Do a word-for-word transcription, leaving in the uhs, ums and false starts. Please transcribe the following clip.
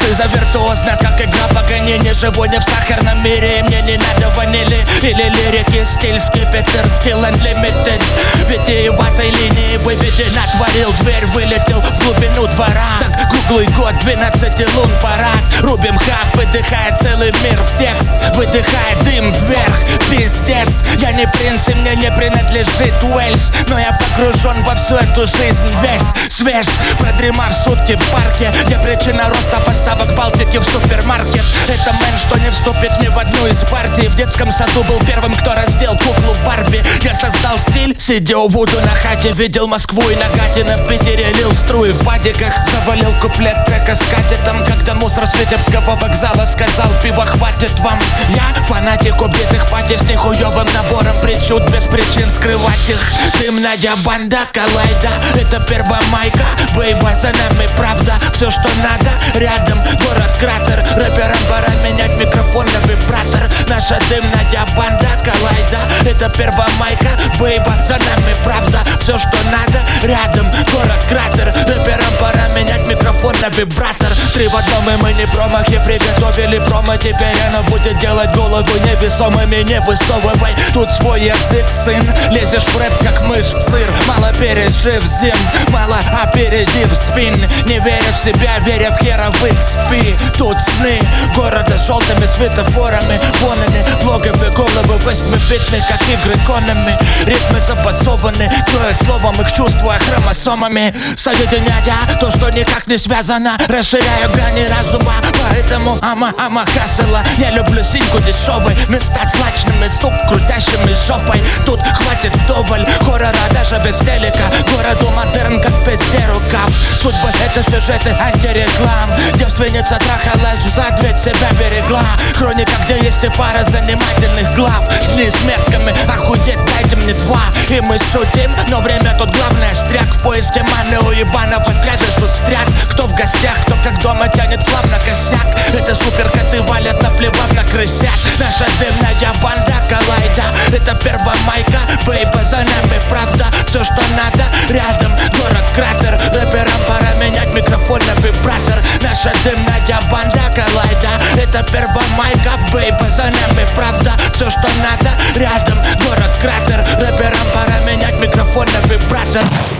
Шиза виртуозна, как игра Паганини. Живу не в сахарном мире, и мне не надо ванили или лирики. Стиль скипетр, скилл unlimited. Витиеватой линии выведена, творил дверь, вылетел в глубину двора. Так круглый год, двенадцати лун парад. Рубим хак, выдыхает целый мир в текст. Выдыхает дым вверх, пиздец. Я не принц, и мне не принадлежит Уэльс, но я погружен во всю эту жизнь весь. Свеж, продремав сутки в парке, где причина роста поставок Балтики в супермаркет. Это мэн, что не вступит ни в одну из партий. В детском саду был первым, кто раздел куклу Барби. Я создал стиль, сидя у Вуду на хате. Видел Москву и Нагатина, в Питере лил струи в бадиках. Завалил куплет трека с катетом, когда мусор с Витебского вокзала сказал: пива хватит вам. Я фанатик убитых пати с нехуевым набором причуд, без причин скрывать их. Дымная банда Коллайда, это первомайка. Бейба, за нами правда, все что надо рядом. Город кратер, рэперам пора менять микрофон на вибратор. Наша дымная банда Коллайда, это первомайка. Бейба, за нами правда, все что надо рядом. Город кратер, рэперам пора менять микрофон на вибратор. Три в одном, и мы не промахи приготовили промо. Теперь оно будет делать голову невесомыми. Не высовывай тут свой язык, сын. Лезешь в рэп, как мышь в сыр. Мало пережив зим, мало опередив спин. Не веря в себя, веря в херовый спи. Тут сны города с желтыми светофорами. Вон они, блоговые головы восьмибитные, как игры конами. Ритмы забасованы, кроя словом их чувства хромосомами. Соединяя то, что никак не связано, расширяя грани разума. Поэтому ама, ама, хасела. Я люблю синьку дешевой, места с лачными, сук, крутящими жопой. Тут хватит вдоволь хоррора даже без телека. Городу модерн, как пизде рукав. Судьбы — это сюжеты антиреклам. Девственница трахалась, взад ведь себя берегла. Хроника, где есть и пара занимательных глав. Дни с метками, охуеть, дайте мне два. И мы шутим, но время тут главное. Стряк в поиске маны у ебанов, отряжешь устряк. Кто в гостях, кто как дома тянет флаг на косяк. Это суперкоты валят, наплевав на крысят. Наша дымная банда Коллайда, это первомайка. Бейба, за нами правда, все что надо рядом. Город кратер, рэперам пора менять микрофон на вибратор. Наша дымная банда Коллайда, это первомайка. Бейба, за нами правда, все что надо рядом. Город кратер, рэперам пора менять микрофон на вибратор.